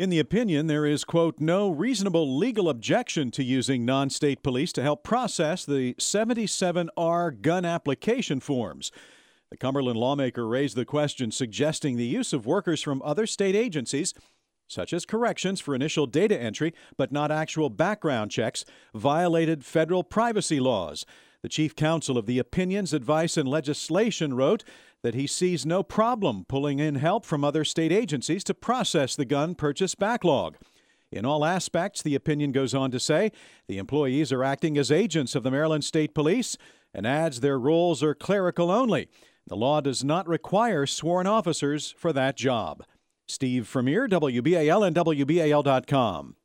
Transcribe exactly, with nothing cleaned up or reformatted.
In the opinion, there is, quote, no reasonable legal objection to using non-state police to help process the seventy-seven R gun application forms. The Cumberland lawmaker raised the question, suggesting the use of workers from other state agencies, such as corrections for initial data entry, but not actual background checks, violated federal privacy laws. The chief counsel of the Opinions, Advice, and Legislation wrote that he sees no problem pulling in help from other state agencies to process the gun purchase backlog. In all aspects, the opinion goes on to say, the employees are acting as agents of the Maryland State Police and adds their roles are clerical only. The law does not require sworn officers for that job. Steve Vermeer, W B A L and W B A L dot com.